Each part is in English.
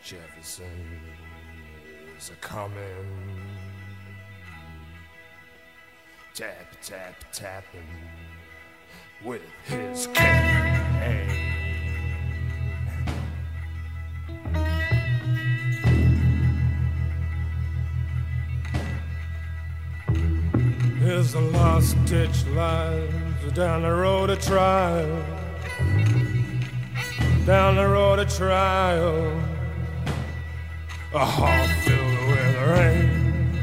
Jefferson is a-comin', tap, tap, tapping with his cane. Here's the last ditch lies down the road of trial, down the road of trial, a heart filled with rain.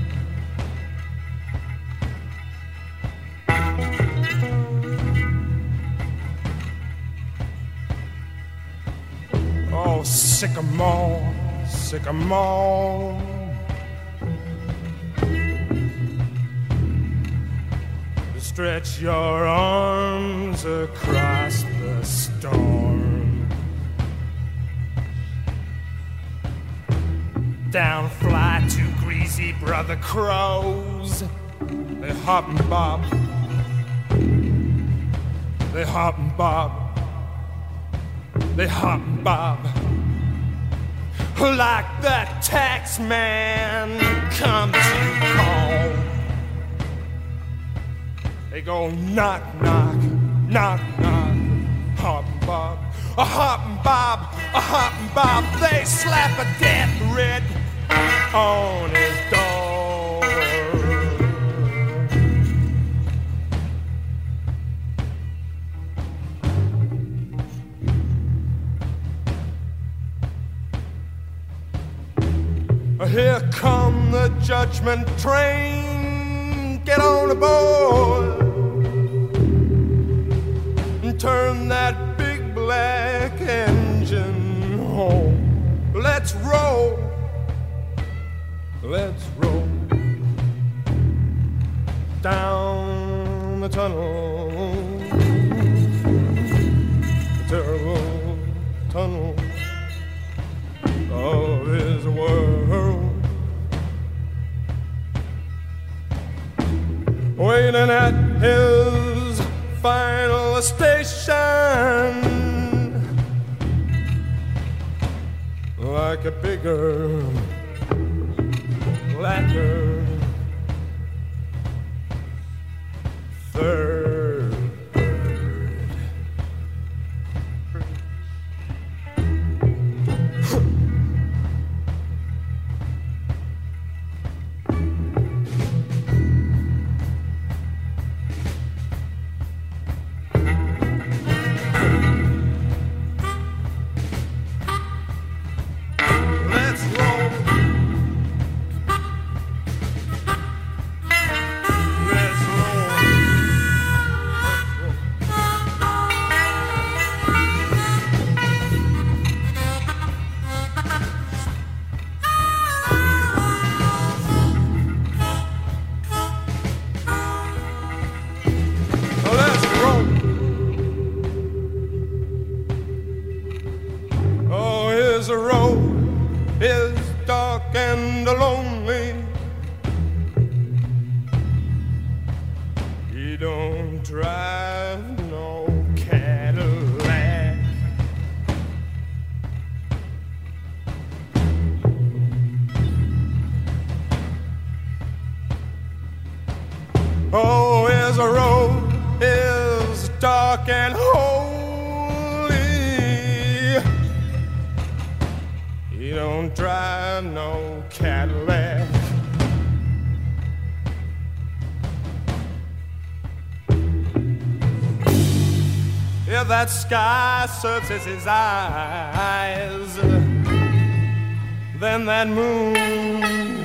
Oh, sycamore, sycamore, stretch your arms across the storm. Down fly two greasy brother crows. They hop and bob. They hop and bob. They hop and bob. Like the tax man come to call. They go knock, knock, knock, knock, hop and bob, a hop and bob, a hop and bob. They slap a death writ on his door. Here come the judgment train, get on aboard and turn that big black engine home. Let's roll, let's roll down the tunnel, the terrible tunnel of his world. Waiting at his final station, like a bigger, blacker third bird. The road is dark and lonely. He don't drive no Cadillac. Oh, his road is dark and holy. He don't drive no Cadillac. If that sky searches his eyes, then that moon